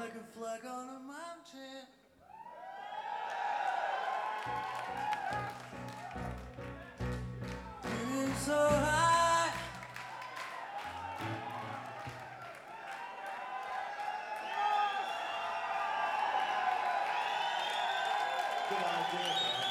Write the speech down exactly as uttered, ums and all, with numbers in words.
like a flag on a mountain. It's so high. Good idea, man.